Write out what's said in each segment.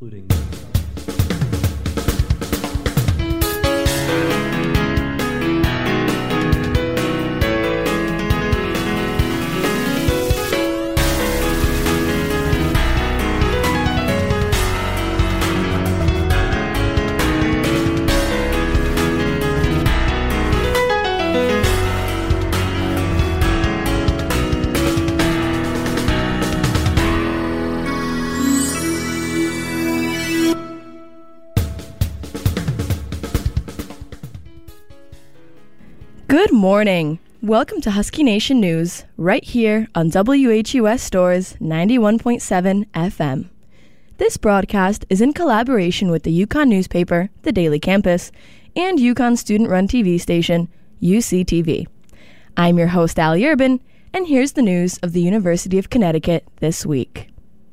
including... Good morning. Welcome to Husky Nation News, right here on WHUS Stores 91.7 FM. This broadcast is in collaboration with the Yukon newspaper, The Daily Campus, and Yukon student-run TV station, UCTV. I'm your host, Ali Urban, and here's the news of the University of Connecticut this week.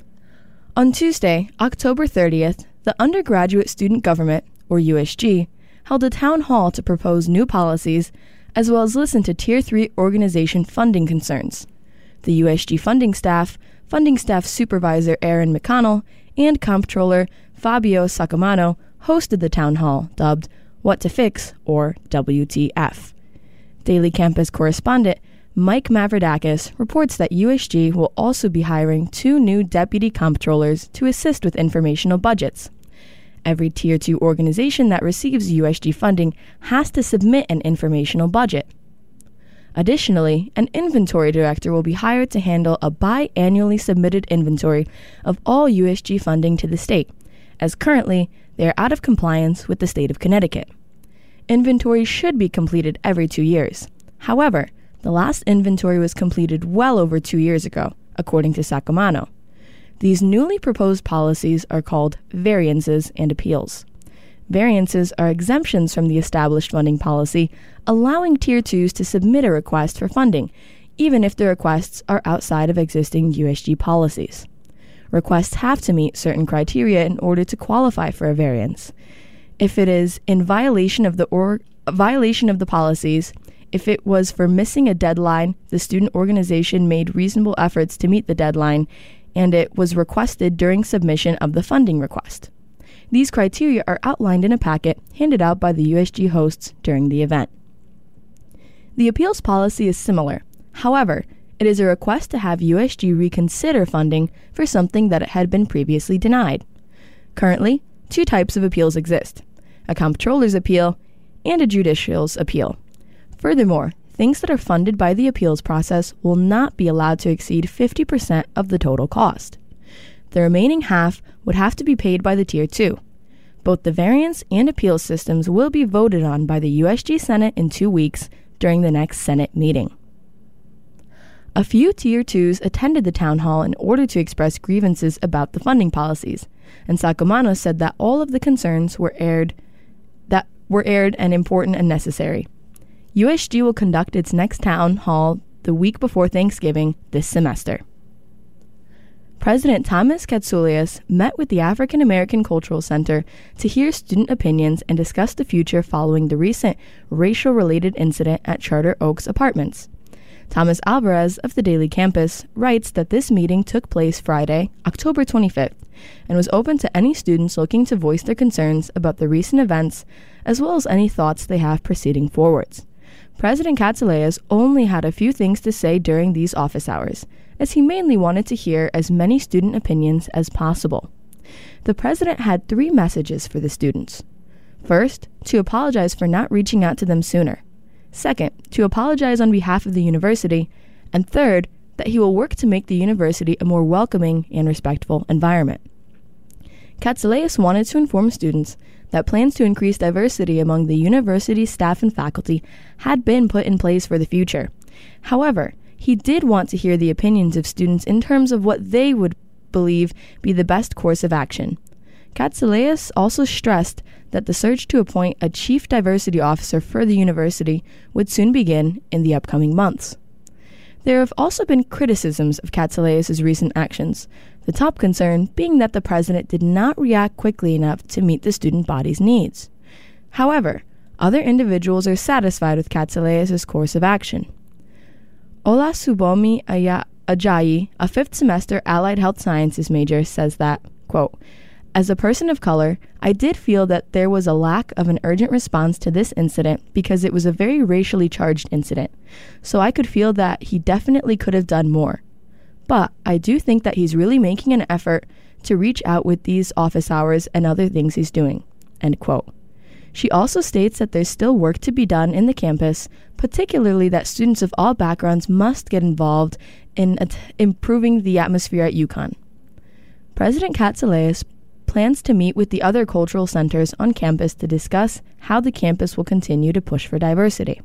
On Tuesday, October 30th, the Undergraduate Student Government, or USG, held a town hall to propose new policies as well as listen to Tier 3 organization funding concerns. The USG funding staff supervisor Aaron McConnell, and comptroller Fabio Sacamano hosted the town hall dubbed What to Fix, or WTF. Daily Campus correspondent Mike Mavrodakis reports that USG will also be hiring 2 new deputy comptrollers to assist with informational budgets. Every Tier 2 organization that receives USG funding has to submit an informational budget. Additionally, an inventory director will be hired to handle a biannually submitted inventory of all USG funding to the state, as currently they are out of compliance with the state of Connecticut. Inventory should be completed every 2 years. However, the last inventory was completed well over 2 years ago, according to Sacamano. These newly proposed policies are called variances and appeals. Variances are exemptions from the established funding policy, allowing Tier 2s to submit a request for funding, even if the requests are outside of existing USG policies. Requests have to meet certain criteria in order to qualify for a variance. If it is in violation of the policies, if it was for missing a deadline, the student organization made reasonable efforts to meet the deadline, and it was requested during submission of the funding request. These criteria are outlined in a packet handed out by the USG hosts during the event. The appeals policy is similar. However, it is a request to have USG reconsider funding for something that it had been previously denied. Currently, 2 types of appeals exist: a comptroller's appeal and a judicial's appeal. Furthermore, things that are funded by the appeals process will not be allowed to exceed 50% of the total cost. The remaining half would have to be paid by the Tier 2. Both the variance and appeals systems will be voted on by the USG Senate in 2 weeks during the next Senate meeting. A few Tier 2s attended the town hall in order to express grievances about the funding policies, and Sacamano said that all of the concerns were aired and important and necessary. USG will conduct its next town hall the week before Thanksgiving this semester. President Thomas Katsoulias met with the African American Cultural Center to hear student opinions and discuss the future following the recent racial-related incident at Charter Oaks Apartments. Thomas Alvarez of the Daily Campus writes that this meeting took place Friday, October 25th, and was open to any students looking to voice their concerns about the recent events, as well as any thoughts they have proceeding forwards. President Katsoulias only had a few things to say during these office hours, as he mainly wanted to hear as many student opinions as possible. The president had 3 messages for the students. First, to apologize for not reaching out to them sooner. Second, to apologize on behalf of the university. And third, that he will work to make the university a more welcoming and respectful environment. Katsoulias wanted to inform students that plans to increase diversity among the university's staff and faculty had been put in place for the future. However, he did want to hear the opinions of students in terms of what they would believe be the best course of action. Katsoulias also stressed that the search to appoint a chief diversity officer for the university would soon begin in the upcoming months. There have also been criticisms of Katsoulias' recent actions, the top concern being that the president did not react quickly enough to meet the student body's needs. However, other individuals are satisfied with Katsoulias' course of action. Olasubomi Ajayi, a 5th semester Allied Health Sciences major, says that, quote, As a person of color, I did feel that there was a lack of an urgent response to this incident because it was a very racially charged incident, so I could feel that he definitely could have done more. But I do think that he's really making an effort to reach out with these office hours and other things he's doing." End quote. She also states that there's still work to be done in the campus, particularly that students of all backgrounds must get involved in improving the atmosphere at UConn. President Katsouleas plans to meet with the other cultural centers on campus to discuss how the campus will continue to push for diversity.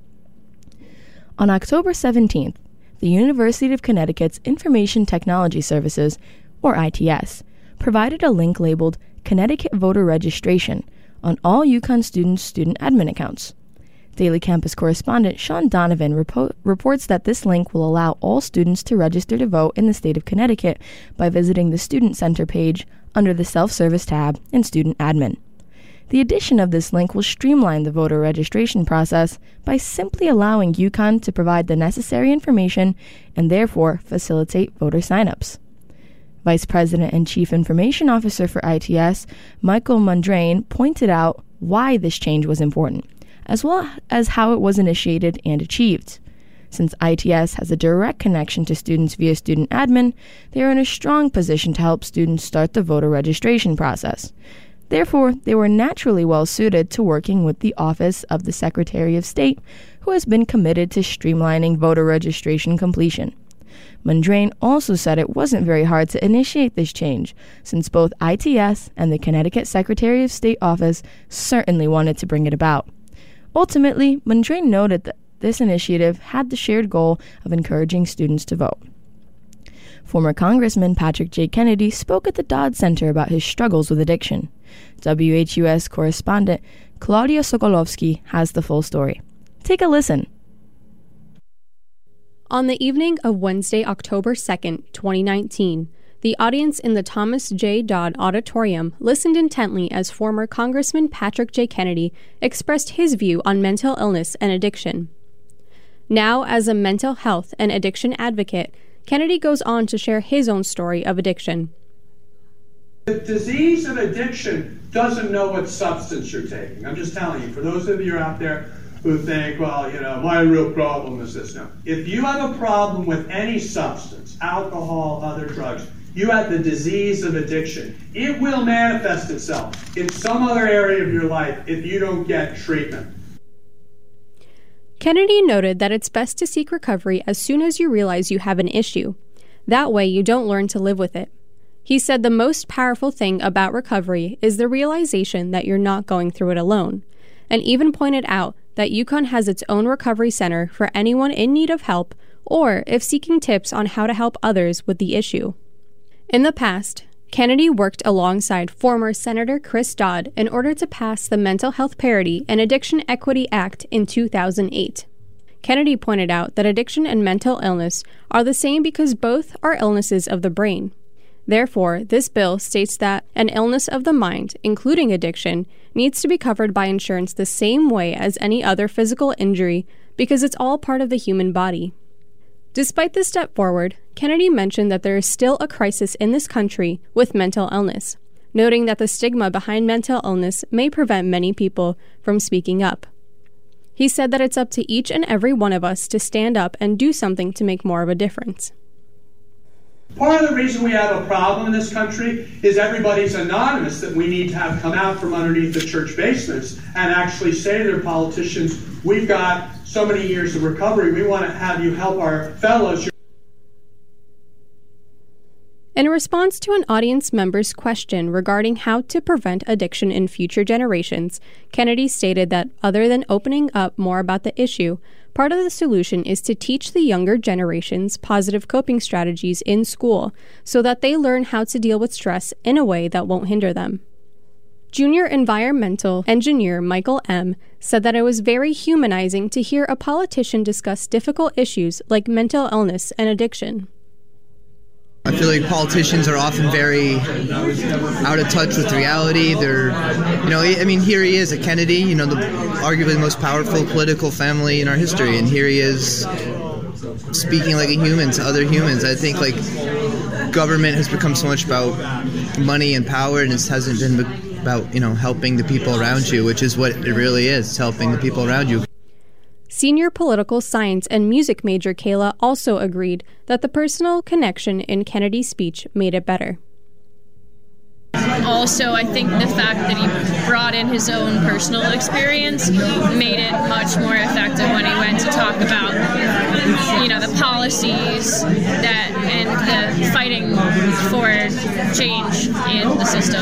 On October 17th, the University of Connecticut's Information Technology Services, or ITS, provided a link labeled Connecticut Voter Registration on all UConn students' student admin accounts. Daily Campus correspondent Sean Donovan reports that this link will allow all students to register to vote in the state of Connecticut by visiting the Student Center page under the Self-Service tab in Student Admin. The addition of this link will streamline the voter registration process by simply allowing UConn to provide the necessary information and therefore facilitate voter signups. Vice President and Chief Information Officer for ITS, Michael Mundrain, pointed out why this change was important, as well as how it was initiated and achieved. Since ITS has a direct connection to students via student admin, they are in a strong position to help students start the voter registration process. Therefore, they were naturally well suited to working with the Office of the Secretary of State, who has been committed to streamlining voter registration completion. Mundrain also said it wasn't very hard to initiate this change, since both ITS and the Connecticut Secretary of State office certainly wanted to bring it about. Ultimately, Mundrain noted that this initiative had the shared goal of encouraging students to vote. Former Congressman Patrick J. Kennedy spoke at the Dodd Center about his struggles with addiction. WHUS correspondent Claudia Sokolovsky has the full story. Take a listen. On the evening of Wednesday, October 2nd, 2019, the audience in the Thomas J. Dodd Auditorium listened intently as former Congressman Patrick J. Kennedy expressed his view on mental illness and addiction. Now, as a mental health and addiction advocate, Kennedy goes on to share his own story of addiction. The disease of addiction doesn't know what substance you're taking. I'm just telling you, for those of you out there who think, well, my real problem is this. No. If you have a problem with any substance, alcohol, other drugs, you have the disease of addiction. It will manifest itself in some other area of your life if you don't get treatment. Kennedy noted that it's best to seek recovery as soon as you realize you have an issue. That way you don't learn to live with it. He said the most powerful thing about recovery is the realization that you're not going through it alone, and even pointed out that UConn has its own recovery center for anyone in need of help or if seeking tips on how to help others with the issue. In the past, Kennedy worked alongside former Senator Chris Dodd in order to pass the Mental Health Parity and Addiction Equity Act in 2008. Kennedy pointed out that addiction and mental illness are the same because both are illnesses of the brain. Therefore, this bill states that an illness of the mind, including addiction, needs to be covered by insurance the same way as any other physical injury because it's all part of the human body. Despite this step forward, Kennedy mentioned that there is still a crisis in this country with mental illness, noting that the stigma behind mental illness may prevent many people from speaking up. He said that it's up to each and every one of us to stand up and do something to make more of a difference. Part of the reason we have a problem in this country is everybody's anonymous that we need to have come out from underneath the church basements and actually say to their politicians, we've got so many years of recovery, we want to have you help our fellows. In response to an audience member's question regarding how to prevent addiction in future generations, Kennedy stated that other than opening up more about the issue, part of the solution is to teach the younger generations positive coping strategies in school so that they learn how to deal with stress in a way that won't hinder them. Junior environmental engineer Michael M. said that it was very humanizing to hear a politician discuss difficult issues like mental illness and addiction. I feel like politicians are often very out of touch with reality. They're, here he is at Kennedy, arguably the most powerful political family in our history, and here he is speaking like a human to other humans. I think, government has become so much about money and power, and it hasn't been about, helping the people around you, which is what it really is. It's helping the people around you. Senior political science and music major Kayla also agreed that the personal connection in Kennedy's speech made it better. Also, I think the fact that he brought in his own personal experience made it much more effective when he went to talk about, the policies and the fighting for change in the system.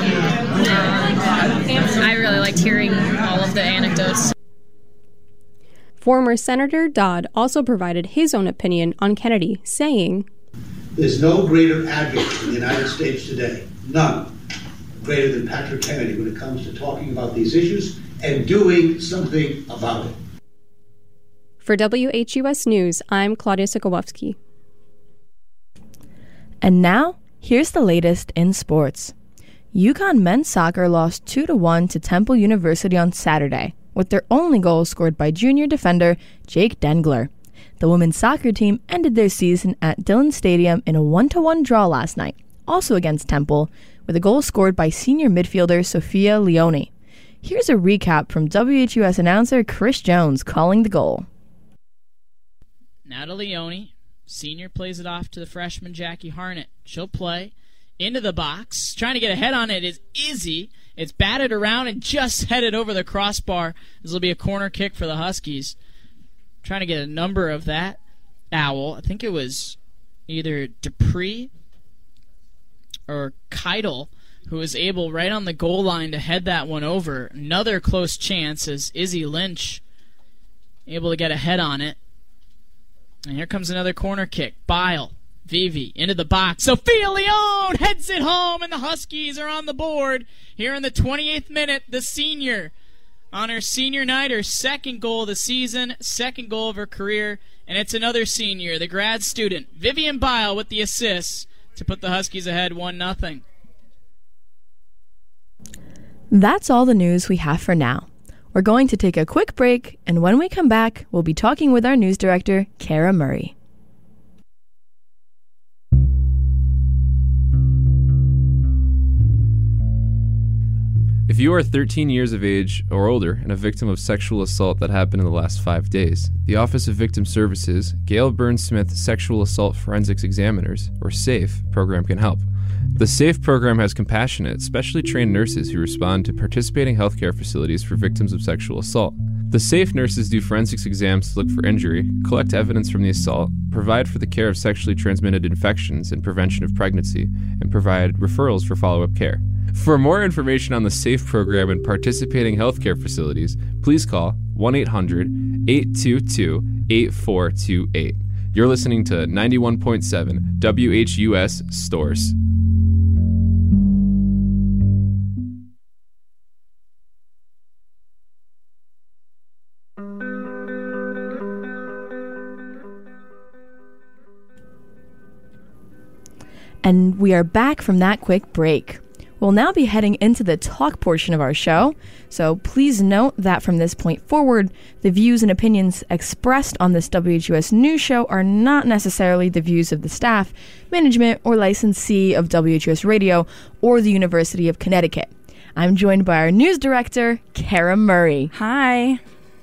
I really liked hearing all of the anecdotes. Former Senator Dodd also provided his own opinion on Kennedy, saying, "There's no greater advocate in the United States today, none greater than Patrick Kennedy when it comes to talking about these issues and doing something about it." For WHUS News, I'm Claudia Sokolowski. And now, here's the latest in sports. UConn men's soccer lost 2-1 to Temple University on Saturday, with their only goal scored by junior defender Jake Dengler. The women's soccer team ended their season at Dillon Stadium in a 1-1 draw last night, also against Temple, with a goal scored by senior midfielder Sophia Leone. Here's a recap from WHUS announcer Chris Jones calling the goal. Now to Leone. Senior plays it off to the freshman Jackie Harnett. She'll play into the box. Trying to get a head on it is Izzy. It's batted around and just headed over the crossbar. This will be a corner kick for the Huskies. Trying to get a number of that. Owl. I think it was either Dupree or Keidel who was able right on the goal line to head that one over. Another close chance as Izzy Lynch able to get a head on it. And here comes another corner kick. Bile. Vivi into the box. Sophia Leone heads it home, and the Huskies are on the board here in the 28th minute. The senior on her senior night, her second goal of the season, second goal of her career, and it's another senior, the grad student, Vivian Bile, with the assists to put the Huskies ahead 1-0. That's all the news we have for now. We're going to take a quick break, and when we come back, we'll be talking with our news director, Kara Murray. If you are 13 years of age or older and a victim of sexual assault that happened in the last 5 days, the Office of Victim Services, Gail Burns Smith Sexual Assault Forensics Examiners, or SAFE, program can help. The SAFE program has compassionate, specially trained nurses who respond to participating healthcare facilities for victims of sexual assault. The SAFE nurses do forensics exams to look for injury, collect evidence from the assault, provide for the care of sexually transmitted infections and prevention of pregnancy, and provide referrals for follow-up care. For more information on the SAFE program and participating healthcare facilities, please call 1-800-822-8428. You're listening to 91.7 WHUS Stores. And we are back from that quick break. We'll now be heading into the talk portion of our show, so please note that from this point forward, the views and opinions expressed on this WHUS News Show are not necessarily the views of the staff, management, or licensee of WHUS Radio or the University of Connecticut. I'm joined by our news director, Kara Murray. Hi.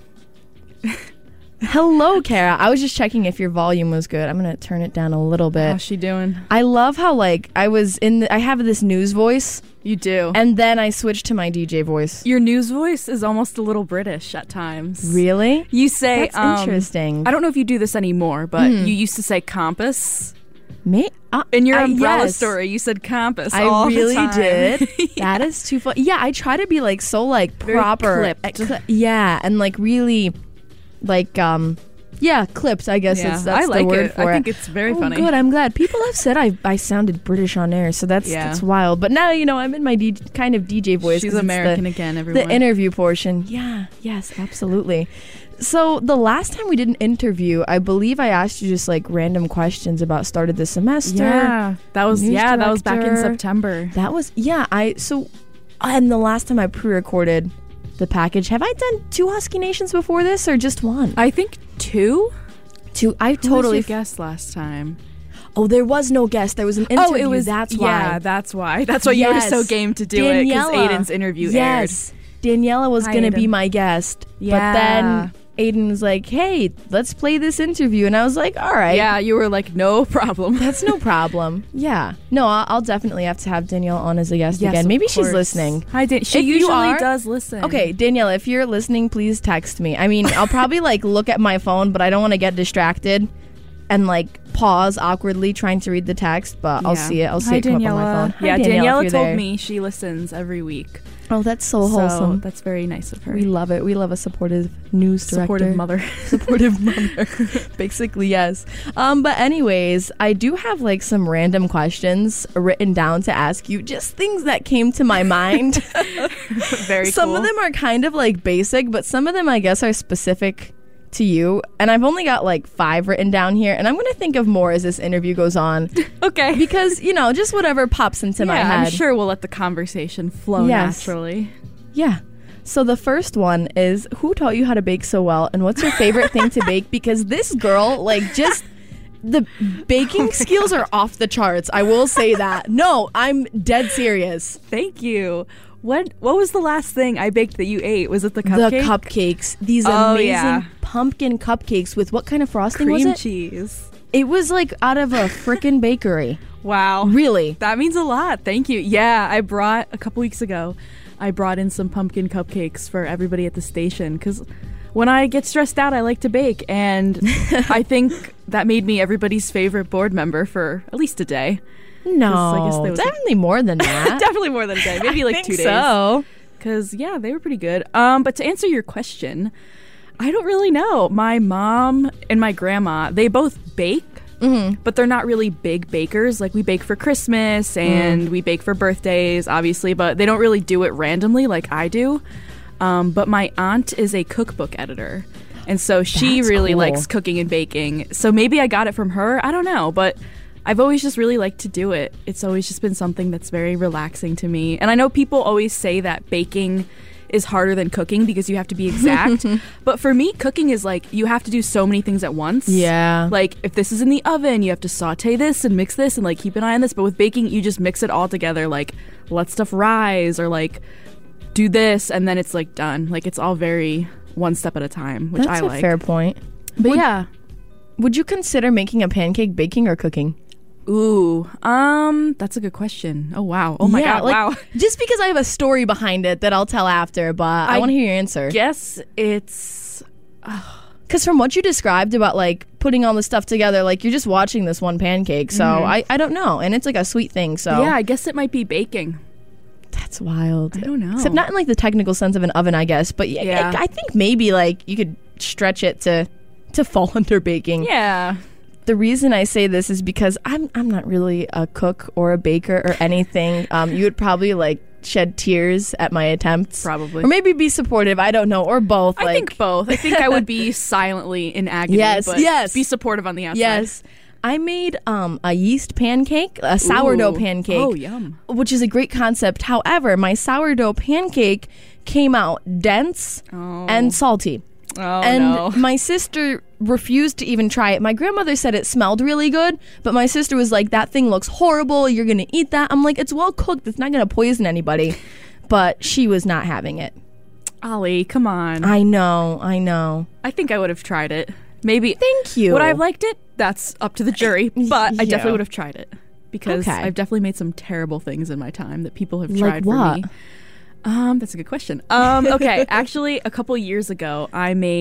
Hello, Kara. I was just checking if your volume was good. I'm going to turn it down a little bit. How's she doing? I love how, I have this news voice. You do. And then I switched to my DJ voice. Your news voice is almost a little British at times. Really? You say... That's interesting. I don't know if you do this anymore, but you used to say compass. Me? In your umbrella yes. story, you said campus I all really the time. did. Yeah. That is too funny. Yeah, I try to be so very proper. clipped. Yeah, and really clipped, I guess that's I like the word it. for it. I think it's very funny. Good, I'm glad. People have said I sounded British on air, so that's wild. But now, I'm in my kind of DJ voice. She's American again, everyone. The interview portion. Yeah, yes, absolutely. So the last time we did an interview, I believe I asked you just random questions about start of the semester. Yeah, that was back in September. That was and the last time I pre-recorded the package. Have I done 2 Husky Nations before this or just 1? I think 2. I totally guessed last time. Oh, there was no guest. There was an interview. Oh, it was. That's why. Yeah, that's why. That's why you were so game to do it, because Aiden's interview aired. Yes, Daniela was going to be my guest. Yeah. But then Aiden was like, hey, let's play this interview. And I was like, all right. Yeah, you were like, no problem. That's no problem. Yeah. No, I'll definitely have to have Danielle on as a guest again. Maybe she's listening. Hi, she usually does listen. Okay, Danielle, if you're listening, please text me. I mean, I'll probably like look at my phone, but I don't want to get distracted and like pause awkwardly trying to read the text, but I'll see it. I'll see it come up on my phone. Yeah, Hi, Daniela told me she listens every week. Oh, that's so wholesome. That's very nice of her. We love it. We love a supportive news director. Supportive mother. Supportive mother. Basically, yes. But anyways, I do have like some random questions written down to ask you. Just things that came to my mind. Very cool. Some of them are kind of like basic, but some of them I guess are specific to you. And I've only got like 5 written down here. And I'm going to think of more as this interview goes on. Okay. Because, you know, just whatever pops into my head. I'm sure we'll let the conversation flow naturally. Yeah. So the first one is, who taught you how to bake so well? And what's your favorite thing to bake? Because this girl, like, just... the baking skills are off the charts. I will say that. No, I'm dead serious. Thank you. What was the last thing I baked that you ate? Was it the cupcake? The cupcakes. These amazing pumpkin cupcakes with what kind of frosting was it? Cream cheese. It was like out of a frickin' bakery. Wow. Really? That means a lot. Thank you. Yeah, a couple weeks ago, I brought in some pumpkin cupcakes for everybody at the station because when I get stressed out, I like to bake. And I think that made me everybody's favorite board member for at least a day. No, definitely more than that. Definitely more than a day. Maybe like 2 days. So, because they were pretty good. But to answer your question, I don't really know. My mom and my grandma, they both bake, but they're not really big bakers. Like we bake for Christmas and we bake for birthdays, obviously, but they don't really do it randomly like I do. But my aunt is a cookbook editor, and so she really likes cooking and baking. So maybe I got it from her. I don't know, but I've always just really liked to do it. It's always just been something that's very relaxing to me. And I know people always say that baking is harder than cooking because you have to be exact. But for me, cooking is like you have to do so many things at once. Yeah. Like if this is in the oven, you have to saute this and mix this and like keep an eye on this. But with baking, you just mix it all together. Like let stuff rise or like do this and then it's like done. Like it's all very one step at a time, which I like. That's a fair point. But would you consider making a pancake baking or cooking? Ooh, that's a good question. Oh, wow. Oh, my God, wow. Just because I have a story behind it that I'll tell after, but I want to hear your answer. Guess it's... Because from what you described about, like, putting all the stuff together, like, you're just watching this one pancake, so I don't know. And it's, like, a sweet thing, so... Yeah, I guess it might be baking. That's wild. I don't know. Except not in, like, the technical sense of an oven, I guess. But yeah. I think maybe, like, you could stretch it to fall under baking. Yeah. The reason I say this is because I'm not really a cook or a baker or anything. You would probably like shed tears at my attempts, probably, or maybe be supportive. I don't know, or both. I think both. I think I would be silently in agony, but be supportive on the outside. Yes, I made a yeast pancake, a sourdough pancake. Oh, yum! Which is a great concept. However, my sourdough pancake came out dense and salty. Oh, and my sister refused to even try it. My grandmother said it smelled really good, but my sister was like, that thing looks horrible. You're going to eat that? I'm like, it's well cooked. It's not going to poison anybody. But she was not having it. Ollie, come on. I know. I think I would have tried it. Maybe. Thank you. Would I have liked it? That's up to the jury. But I definitely would have tried it. Because I've definitely made some terrible things in my time that people have tried for me. That's a good question. Okay, actually, a couple years ago,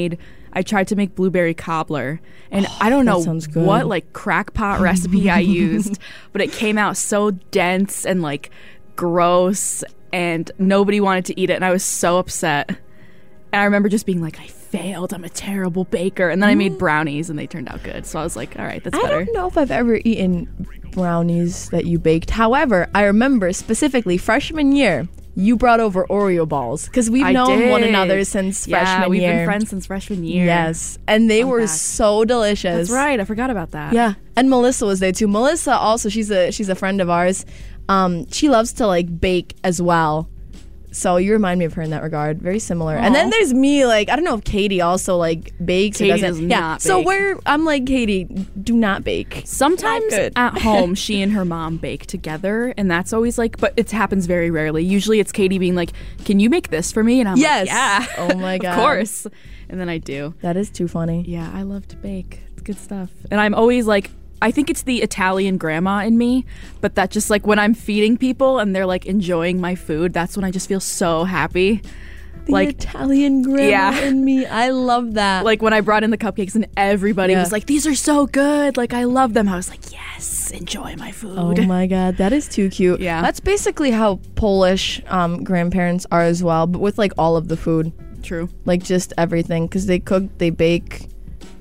I tried to make blueberry cobbler, and I don't know what like crackpot recipe I used, but it came out so dense and like gross, and nobody wanted to eat it, and I was so upset. And I remember just being like, I failed. I'm a terrible baker. And then I made brownies, and they turned out good. So I was like, all right, that's better. I don't know if I've ever eaten brownies that you baked. However, I remember specifically freshman year, you brought over Oreo balls because we've known one another since freshman year. We've been friends since freshman year. Yes, and they were so delicious. That's right. I forgot about that. Yeah, and Melissa was there too. Melissa also, she's a friend of ours. She loves to like bake as well. So you remind me of her in that regard. Very similar. And then there's me, like, I don't know if Katie also, like, bakes. Katie or doesn't. does not So bake. I'm like, Katie, do not bake. Sometimes Not good. at home, she and her mom bake together, and that's always like, but it happens very rarely. Usually it's Katie being like, can you make this for me? And I'm Yes. like, yeah. Oh my God. Of course. And then I do. That is too funny. Yeah, I love to bake. It's good stuff. And I'm always like, I think it's the Italian grandma in me, but that just like when I'm feeding people and they're like enjoying my food, that's when I just feel so happy. The Like Italian grandma in me. I love that. like when I brought in the cupcakes and everybody Yeah. was like, these are so good. Like I love them. I was like, yes, enjoy my food. Oh my God, that is too cute. Yeah. That's basically how Polish grandparents are as well, but with like all of the food. True. Like just everything, because they cook, they bake.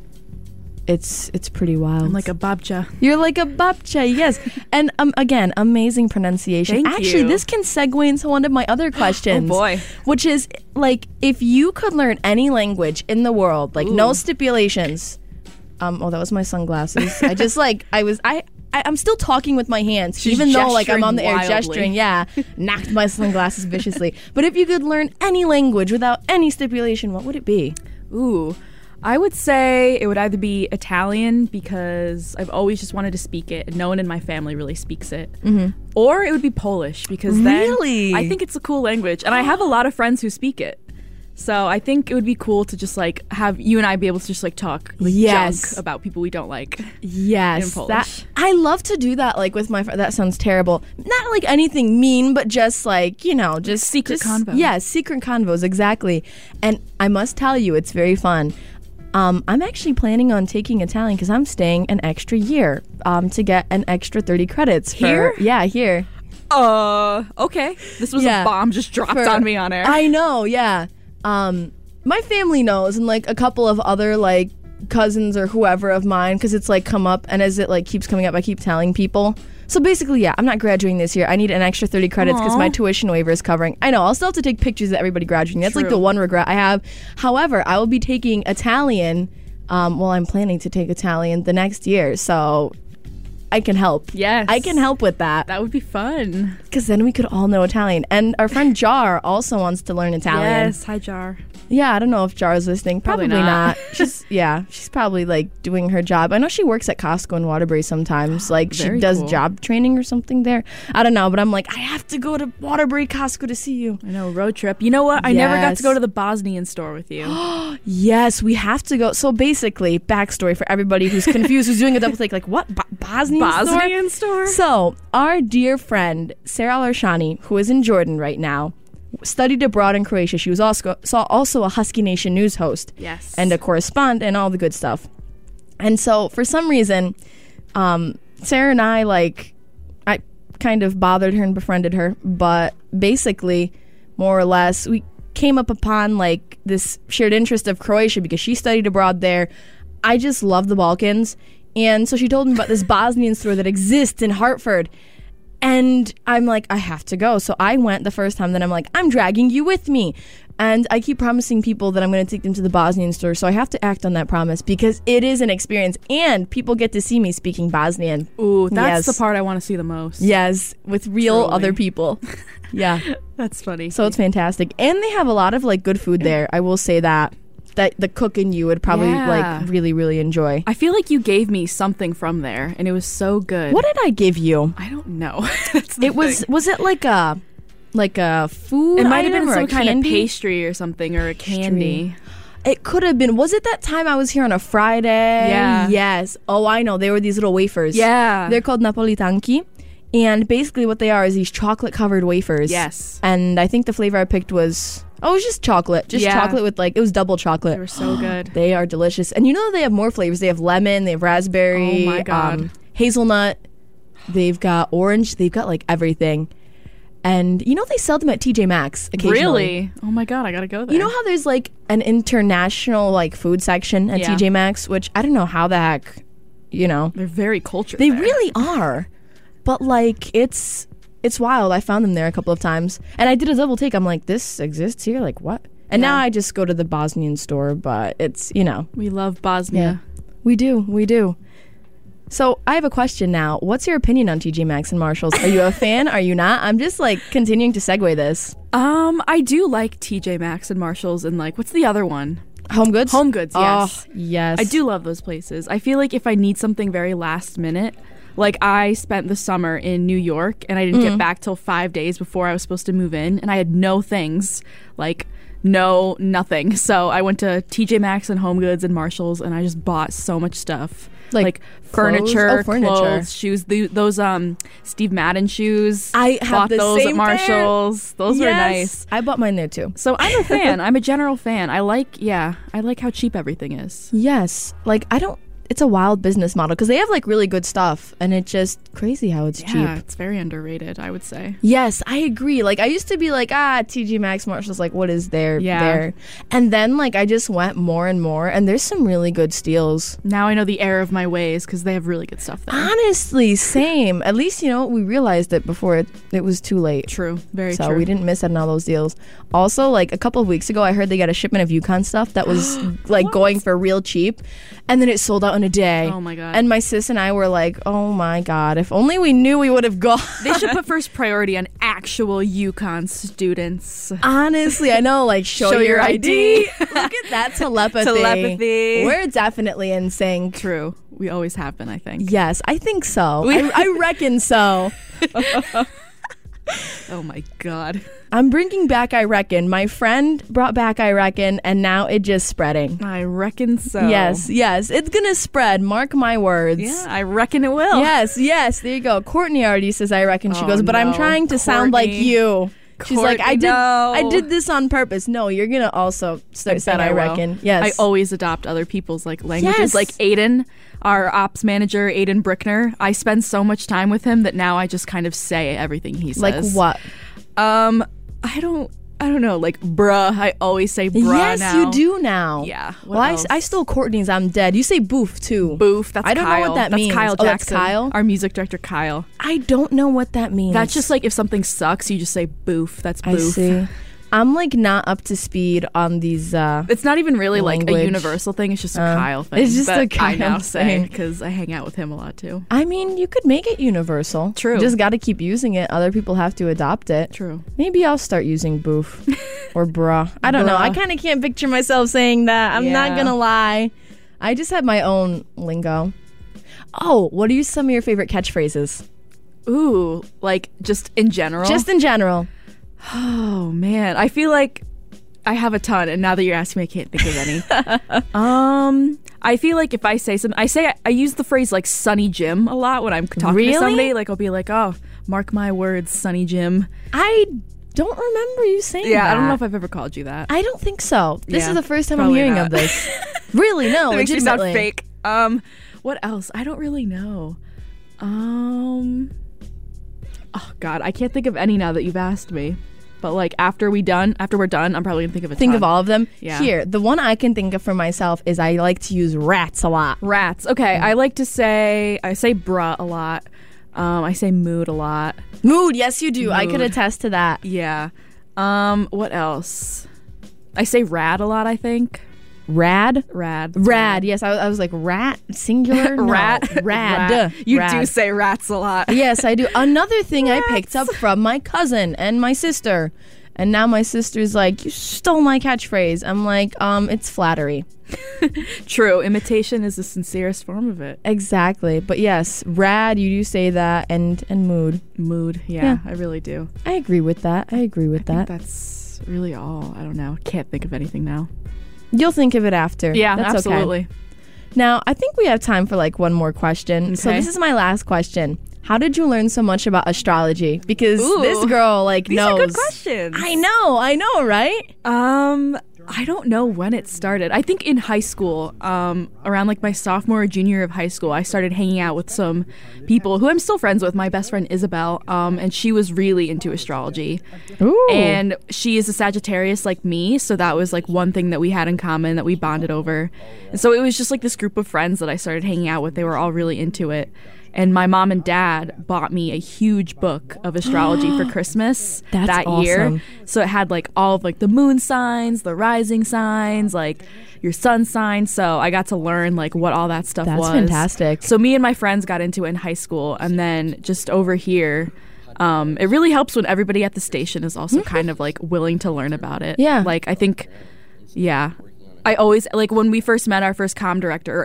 It's pretty wild. I'm like a babcia. You're like a babcia, yes. And again, amazing pronunciation. Thank Actually, you. this can segue into one of my other questions. Oh, boy. Which is like, if you could learn any language in the world, like no stipulations. Oh, that was my sunglasses. I just like I'm still talking with my hands, She's even though like I'm on the air gesturing gesturing. Yeah, knocked my sunglasses viciously. But if you could learn any language without any stipulation, what would it be? Ooh. I would say it would either be Italian because I've always just wanted to speak it and no one in my family really speaks it. Mm-hmm. Or it would be Polish because then Really? I think it's a cool language and I have a lot of friends who speak it. So I think it would be cool to just like have you and I be able to just like talk like Yes. junk about people we don't like. Yes, In Polish. that I love to do that. Like with my that sounds terrible. Not like anything mean, but just like just secret convo. Yeah, secret convos exactly. And I must tell you, it's very fun. I'm actually planning on taking Italian because I'm staying an extra year to get an extra 30 credits. Here? Here. Okay. This was Yeah. a bomb just dropped on me on air. I know, yeah. My family knows, and like a couple of other like cousins or whoever of mine, because it's like come up, and as it like keeps coming up, I keep telling people. So basically, yeah, I'm not graduating this year. I need an extra 30 credits because my tuition waiver is covering. I know, I'll still have to take pictures of everybody graduating. That's like True. the one regret I have. However, I will be taking Italian. I'm planning to take Italian the next year, so I can help. Yes. I can help with that. That would be fun. Because then we could all know Italian. And our friend Jar also wants to learn Italian. Yes. Hi, Jar. Yeah, I don't know if Jar's listening. Probably Probably not. not. She's probably like doing her job. I know she works at Costco in Waterbury sometimes. Like she Very does cool. job training or something there. I don't know, but I'm like, I have to go to Waterbury Costco to see you. I know, road trip. You know what? I never got Yes. to go to the Bosnian store with you. Yes, we have to go. So basically, backstory for everybody who's confused, who's doing a double take, like what? Bosnian Bosnian store? So our dear friend Sarah Larshani, who is in Jordan right now, studied abroad in Croatia. She was also a Husky Nation news host. Yes. And a correspondent and all the good stuff. And so for some reason, Sarah and I kind of bothered her and befriended her, but basically, more or less, we came up upon like this shared interest of Croatia because she studied abroad there. I just love the Balkans. And so she told me about this Bosnian store that exists in Hartford. And I'm like, I have to go. So I went the first time. Then I'm like, I'm dragging you with me. And I keep promising people that I'm going to take them to the Bosnian store. So I have to act on that promise because it is an experience. And people get to see me speaking Bosnian. Ooh, that's Yes. the part I want to see the most. Yes, with real Truly. other people. Yeah. That's funny. So it's fantastic. And they have a lot of like good food there. I will say that the cook and you would probably Yeah. like really, really enjoy. I feel like you gave me something from there, and it was so good. What did I give you? I don't know. That's the It was thing. it like a food It might have item been or some a kind candy? of pastry or something, or a candy. It could have been. Was it that time I was here on a Friday? Yeah. Yes. Oh, I know. They were these little wafers. Yeah. They're called Napolitanki. And basically what they are is these chocolate-covered wafers. Yes. And I think the flavor I picked was... Oh, it was just chocolate. Just Yeah. chocolate with like... It was double chocolate. They were so good. They are delicious. And you know they have more flavors. They have lemon. They have raspberry. Oh my God. Hazelnut. They've got orange. They've got like everything. And you know they sell them at TJ Maxx occasionally. Really? Oh my God, I gotta go there. You know how there's like an international like food section at Yeah. TJ Maxx, which I don't know how the heck, They're very cultured. they there. really are. But like it's wild. I found them there a couple of times. And I did a double take. I'm like, this exists here? Like what? And now I just go to the Bosnian store, but it's, We love Bosnia. we do. So I have a question now. What's your opinion on TJ Maxx and Marshalls? Are you a fan? Are you not? I'm just like continuing to segue this. I do like TJ Maxx and Marshalls and like, what's the other one? Home Goods? Home Goods, yes. Oh, yes. I do love those places. I feel like if I need something very last minute, like I spent the summer in New York and I didn't get back till 5 days before I was supposed to move in, and I had no things, like nothing. So I went to TJ Maxx and Home Goods and Marshalls, and I just bought so much stuff. Like furniture, clothes, shoes. Those Steve Madden shoes. I have bought the those same at Marshalls. pair. Those were Yes. nice. I bought mine there too. So I'm a fan. I'm a general fan. I like how cheap everything is. Yes. Like it's a wild business model because they have like really good stuff, and it's just crazy how it's cheap. Yeah, it's very underrated, I would say. Yes, I agree. Like I used to be like, TJ Maxx, Marshalls, like what is there there? And then like I just went more and more, and there's some really good steals. Now I know the error of my ways because they have really good stuff there. Honestly, same. At least, we realized it before it was too late. True. Very so true. So we didn't miss out on all those deals. Also, like a couple of weeks ago, I heard they got a shipment of Yukon stuff that was like going for real cheap, and then it sold out in a day. Oh my God. And my sis and I were like, oh my God, if only we knew, we would have gone. They should put first priority on actual Yukon students. Honestly, I know, like show your ID. Look at that telepathy. We're definitely in sync. True. We always have been, I think. Yes, I think so. I reckon so. Oh my God. I'm bringing back I Reckon. My friend brought back I Reckon, and now it's just spreading. I reckon so. Yes. It's going to spread. Mark my words. Yeah, I reckon it will. Yes. There you go. Courtney already says I reckon. She goes, but I'm trying to sound like you. She's like, I did this on purpose. No, you're going to also start saying I reckon. Yes. I always adopt other people's like languages. Yes. Like Aiden, our ops manager, Aiden Brickner. I spend so much time with him that now I just kind of say everything he says. Like what? I don't know, like bruh. I always say bruh yes, now. Yes, you do now. Yeah. Well, I stole Courtney's I'm Dead. You say boof too. Boof, that's Kyle. I don't know what that means. That's Kyle Jackson. Oh, that's Kyle? Our music director, Kyle. I don't know what that means. That's just like if something sucks, you just say boof. That's boof. I see. I'm like not up to speed on these it's not even really language. Like a universal thing. It's just a Kyle thing. It's just a Kyle I now thing. say because I hang out with him a lot too. I mean, you could make it universal. True. You just got to keep using it. Other people have to adopt it. True. Maybe I'll start using boof or bruh. I don't know. I kind of can't picture myself saying that. I'm not going to lie. I just have my own lingo. Oh, what are some of your favorite catchphrases? Ooh, like just in general? Just in general. Oh man, I feel like I have a ton, and now that you're asking me, I can't think of any. I feel like if I say something, I use the phrase like Sunny Jim a lot when I'm talking to somebody. Like I'll be like, "Oh, mark my words, Sunny Jim." I don't remember you saying that. Yeah, I don't know if I've ever called you that. I don't think so. This is the first time I'm hearing of this. Really? No, that makes you sound legitimately. fake. What else? I don't really know. Oh God, I can't think of any now that you've asked me. But like after we're done, I'm probably gonna think of a ton. Think of all of them? Yeah. Here, the one I can think of for myself is I like to use rats a lot. Rats. Okay, I like to say bruh a lot. I say mood a lot. Mood, yes you do. Mood. I could attest to that. Yeah. What else? I say rad a lot, I think. Rad? Rad. Yes, I was like rat, singular? No. Rat. Rad. You Rad. do say rats a lot. Yes, I do. Another thing I picked up from my cousin and my sister. And now my sister's like, you stole my catchphrase. I'm like, it's flattery. True. Imitation is the sincerest form of it. Exactly. But yes, rad, you do say that, and mood. Mood, yeah, I really do. I agree with that. I think that's really all. I don't know. Can't think of anything now. You'll think of it after. Yeah, that's absolutely. Okay. Now, I think we have time for like one more question. Okay. So this is my last question. How did you learn so much about astrology? Because this girl knows. These are good questions. I know, right? I don't know when it started. I think in high school, around like my sophomore or junior year of high school, I started hanging out with some people who I'm still friends with. My best friend Isabel, and she was really into astrology. Ooh. And she is a Sagittarius like me, so that was like one thing that we had in common that we bonded over. And so it was just like this group of friends that I started hanging out with. They were all really into it. And my mom and dad bought me a huge book of astrology for Christmas that year. Awesome. So it had like all of like the moon signs, the rising signs, like your sun sign. So I got to learn like what all that stuff was. That's fantastic. So me and my friends got into it in high school, and then just over here, it really helps when everybody at the station is also kind of like willing to learn about it. Yeah. Like I think, yeah. I always, like when we first met our new comm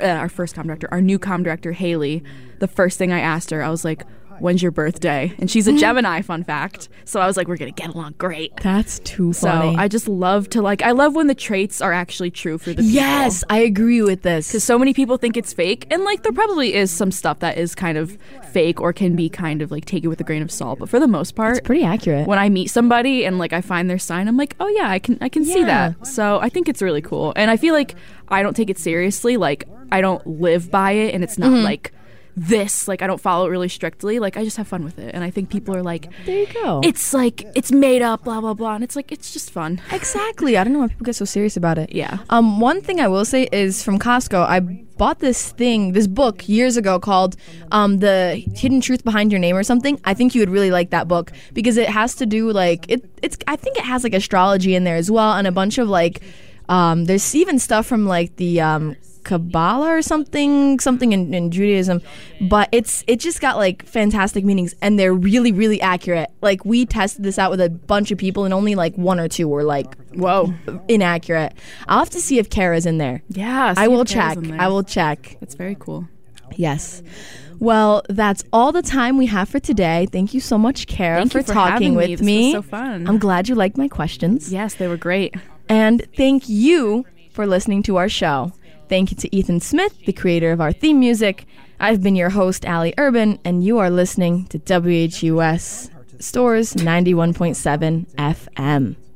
director, Haley, the first thing I asked her, I was like, when's your birthday? And she's a Gemini, fun fact. So I was like, we're going to get along great. That's too funny. So I just love to I love when the traits are actually true for the people. Yes, I agree with this. Because so many people think it's fake. And like there probably is some stuff that is kind of fake or can be kind of like taken with a grain of salt. But for the most part, it's pretty accurate. When I meet somebody and like I find their sign, I'm like, oh yeah, I can see that. So I think it's really cool. And I feel like I don't take it seriously. Like I don't live by it, and it's not like this, like I don't follow it really strictly. Like I just have fun with it, and I think people are like, there you go, it's like it's made up, blah blah blah, and it's like it's just fun. Exactly. I don't know why people get so serious about it. Yeah. One thing I will say is from Costco, I bought this book years ago called The Hidden Truth Behind Your Name or something. I think you would really like that book because it has to do like it's I think it has like astrology in there as well, and a bunch of like there's even stuff from like the Kabbalah or something in Judaism, but it just got like fantastic meanings, and they're really, really accurate. Like we tested this out with a bunch of people, and only like one or two were like, whoa, inaccurate. I'll have to see if Kara's in there. Yeah, I will check. It's very cool. Yes. Well, that's all the time we have for today. Thank you so much, Kara, for talking with me. This was so fun. I'm glad you liked my questions. Yes, they were great. And thank you for listening to our show. Thank you to Ethan Smith, the creator of our theme music. I've been your host, Allie Urban, and you are listening to WHUS Stores 91.7 FM.